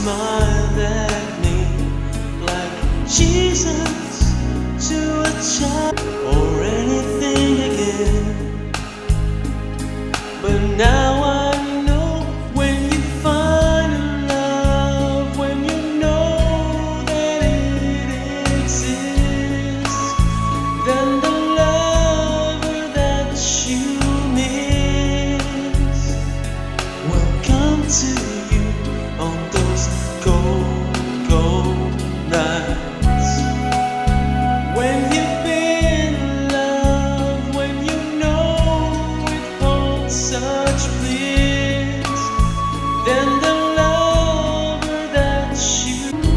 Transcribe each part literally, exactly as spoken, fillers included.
smiled at me like Jesus to a child or anything again. But now I know when you find love, when you know that it exists, then the lover that you miss will come to you on those cold, cold nights. When you've been in love, when you know it holds such bliss, then the lover that you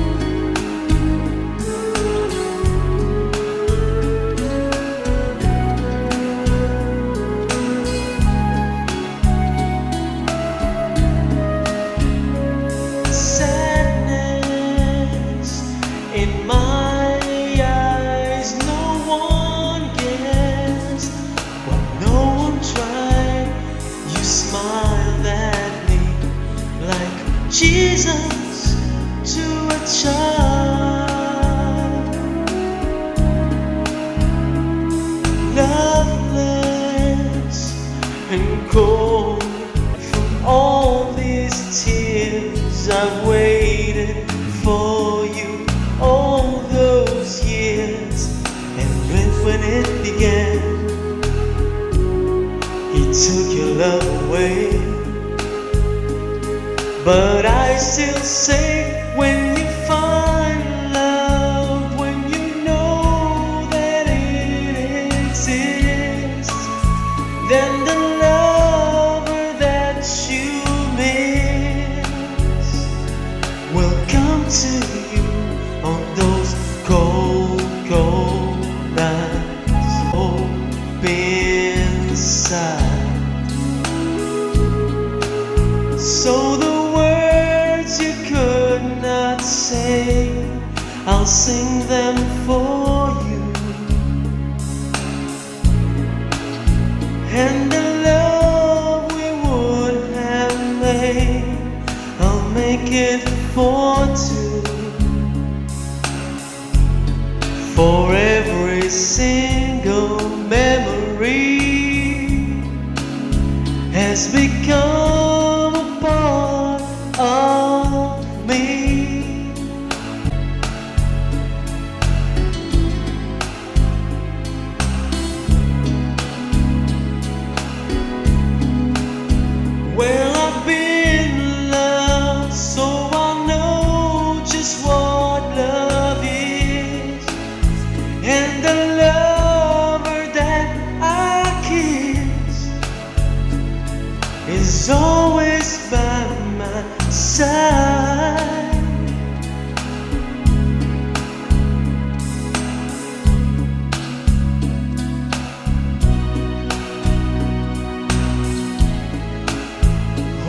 sadness in my eyes, no one guessed, but no one tried. You smiled at me like Jesus to a child, loveless and cold. From all these tears I've waited for you all those years, and when, when it began, he took your love away. But I still say, when you find love, when you know that it exists, then the lover that you miss will come to you on those cold, cold nights. Open inside, so the words you could not say, I'll sing them for you. And the love we would have made, I'll make it for two. For every single memory has become a part of me.